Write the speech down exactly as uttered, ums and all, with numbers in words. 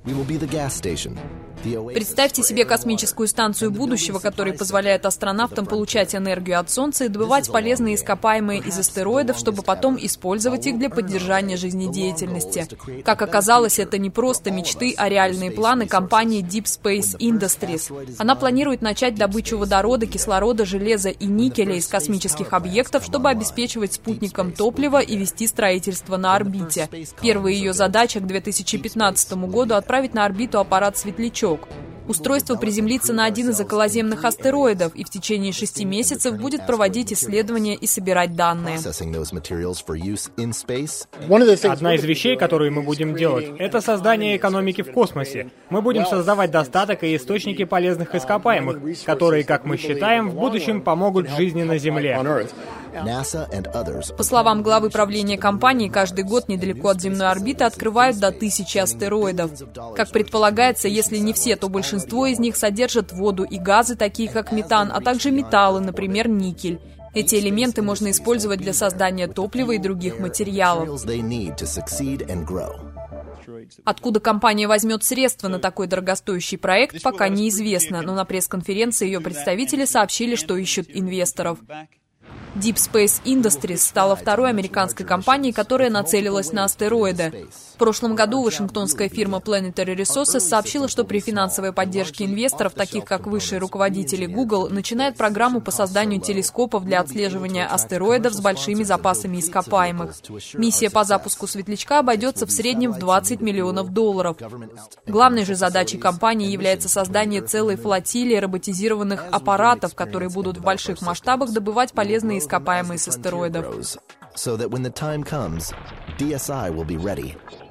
Представьте себе космическую станцию будущего, которая позволяет астронавтам получать энергию от Солнца и добывать полезные ископаемые из астероидов, чтобы потом использовать их для поддержания жизнедеятельности. Как оказалось, это не просто мечты, а реальные планы компании Deep Space Industries. Она планирует начать добычу водорода, кислорода, железа и никеля из космических объектов, чтобы обеспечивать спутникам топливо и вести строительство на орбите. Первая ее задача к две тысячи пятнадцатому году — отправить на орбиту аппарат «Светлячок». Устройство приземлится на один из околоземных астероидов и в течение шести месяцев будет проводить исследования и собирать данные. Одна из вещей, которую мы будем делать, это создание экономики в космосе. Мы будем создавать достаток и источники полезных ископаемых, которые, как мы считаем, в будущем помогут жизни на Земле. По словам главы правления компании, каждый год недалеко от земной орбиты открывают до тысячи астероидов. Как предполагается, если не все, то большинство из них содержат воду и газы, такие как метан, а также металлы, например, никель. Эти элементы можно использовать для создания топлива и других материалов. Откуда компания возьмет средства на такой дорогостоящий проект, пока неизвестно, но на пресс-конференции ее представители сообщили, что ищут инвесторов. Deep Space Industries стала второй американской компанией, которая нацелилась на астероиды. В прошлом году вашингтонская фирма Planetary Resources сообщила, что при финансовой поддержке инвесторов, таких как высшие руководители Google, начинает программу по созданию телескопов для отслеживания астероидов с большими запасами ископаемых. Миссия по запуску «Светлячка» обойдется в среднем в двадцать миллионов долларов. Главной же задачей компании является создание целой флотилии роботизированных аппаратов, которые будут в больших масштабах добывать полезные ископаемые с астероидов. So that when the time comes, D S I will be ready.